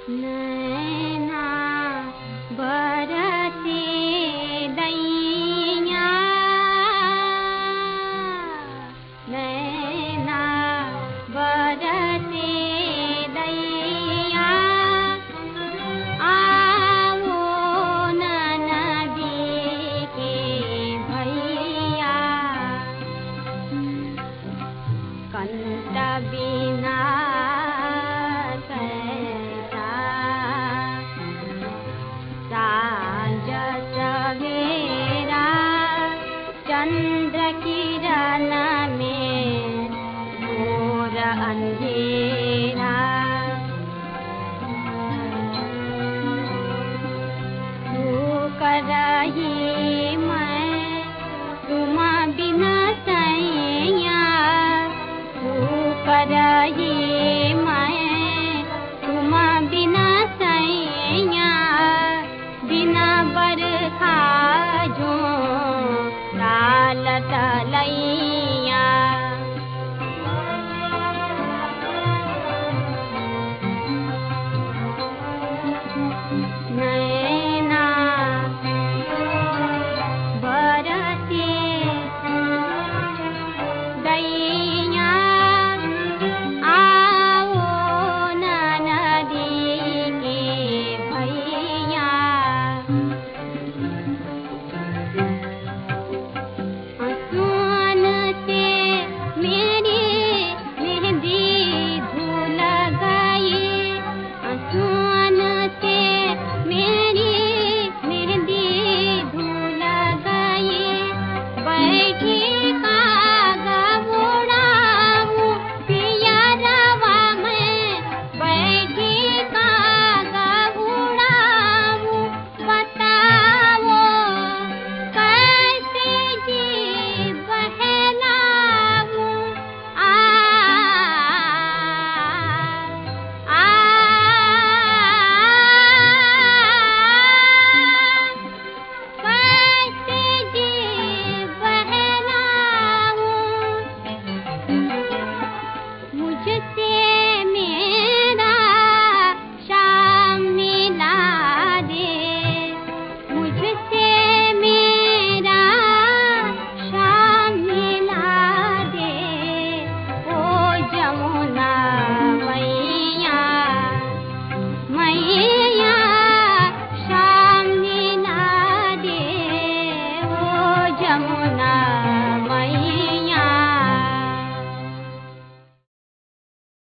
नैना बरसे दैया, नैना बरसे दैया, आओ न नदी के भैया, कंठ बिना सांझ सवेरा चंद्र किरण में घोर अंधेरा, भूख रही मैं तुम बिना सैया, भूख रही मैं तुम बिना सैया, बिना बरखा जो डाल तलैया, नैना बरसे दैया, आओ न नदी के भैया, आंसुओं से मेरी मेहंदी धुल गई, आंसुओं से मेरी मेहंदी धुल गई, बैठी कागा उड़ाऊं पिया रवा में, बैठी कागा उड़ाऊं, बताओ कैसे जी बहलाऊं, आ कैसे जी बहलाऊं, मुझसे मेरा शाम मिला दे, मुझसे मेरा शाम मिला दे, ओ जमुना मैया, मैया शाम मिला दे, ओ जमुना